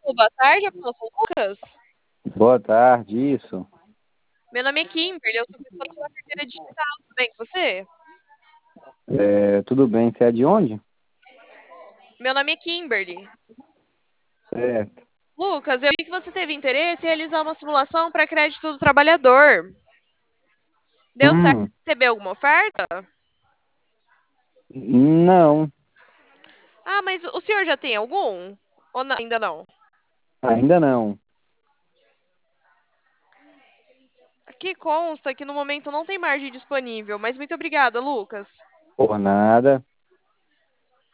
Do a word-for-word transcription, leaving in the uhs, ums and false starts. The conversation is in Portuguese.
Boa tarde, eu falo com o Lucas. Boa tarde, isso. Meu nome é Kimberly, eu sou consultora da carteira digital, tudo bem com você? É, tudo bem, você é de onde? Meu nome é Kimberly. Certo. Lucas, eu vi que você teve interesse em realizar uma simulação para crédito do trabalhador. Deu certo? Hum, Recebeu alguma oferta? não, Ah, mas o senhor já tem algum? Ou não- ainda não? ainda não. Aqui consta que no momento não tem margem disponível, mas muito obrigada, Lucas. Por nada.